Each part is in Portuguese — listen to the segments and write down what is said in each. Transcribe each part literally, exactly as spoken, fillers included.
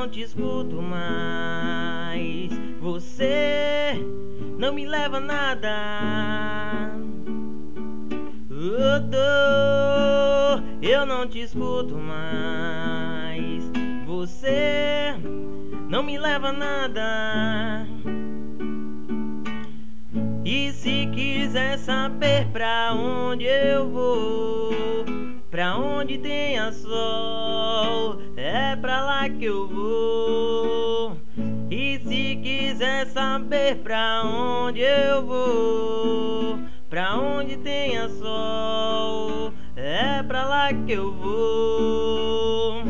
não te escuto mais. Você não me leva a nada. Oh, oh, eu não te escuto mais. Você não me leva a nada. E se quiser saber pra onde eu vou, pra onde tenha sol, é pra lá que eu vou. E se quiser saber pra onde eu vou, pra onde tenha sol, é pra lá que eu vou.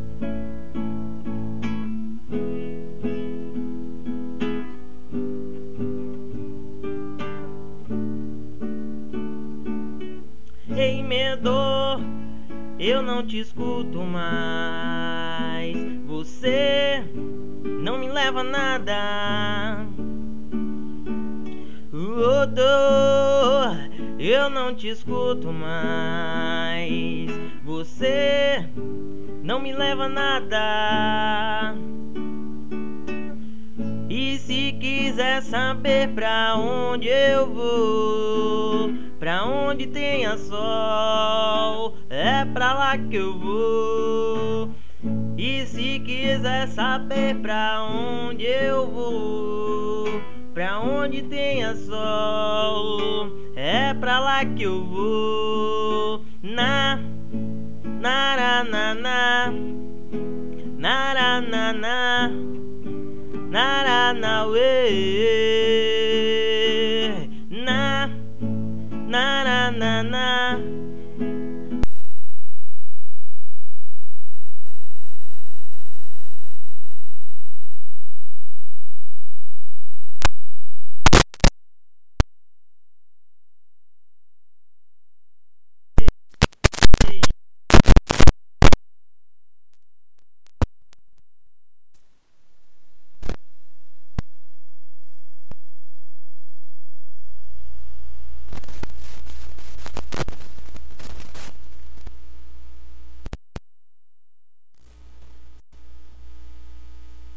Ei, medor, eu não te escuto mais. Você não me leva a nada. Oh, oh, eu não te escuto mais. Você não me leva a nada. E se quiser saber pra onde eu vou, pra onde tenha sol, é pra lá que eu vou. E se quiser saber pra onde eu vou, pra onde tenha sol, é pra lá que eu vou. Na, na, na, na, na, na, na, na, na, na, na, na,